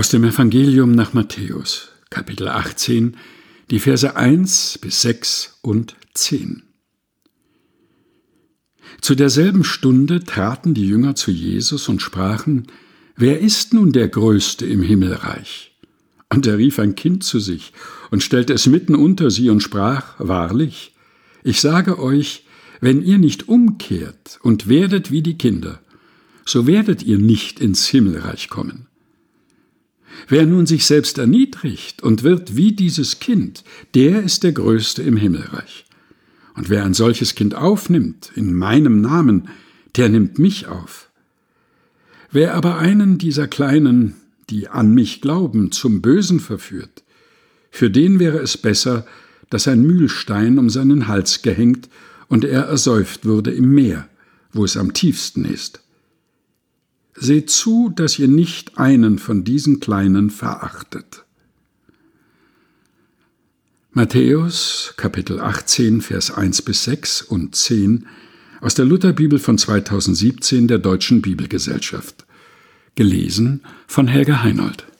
Aus dem Evangelium nach Matthäus, Kapitel 18, die Verse 1 bis 6 und 10. Zu derselben Stunde traten die Jünger zu Jesus und sprachen: Wer ist nun der Größte im Himmelreich? Und er rief ein Kind zu sich und stellte es mitten unter sie und sprach: Wahrlich, ich sage euch, wenn ihr nicht umkehrt und werdet wie die Kinder, so werdet ihr nicht ins Himmelreich kommen. Wer nun sich selbst erniedrigt und wird wie dieses Kind, der ist der Größte im Himmelreich. Und wer ein solches Kind aufnimmt, in meinem Namen, der nimmt mich auf. Wer aber einen dieser Kleinen, die an mich glauben, zum Bösen verführt, für den wäre es besser, dass ein Mühlstein um seinen Hals gehängt und er ersäuft würde im Meer, wo es am tiefsten ist. Seht zu, dass ihr nicht einen von diesen Kleinen verachtet. Matthäus, Kapitel 18, Vers 1 bis 6 und 10 aus der Lutherbibel von 2017 der Deutschen Bibelgesellschaft. Gelesen von Helga Heinold.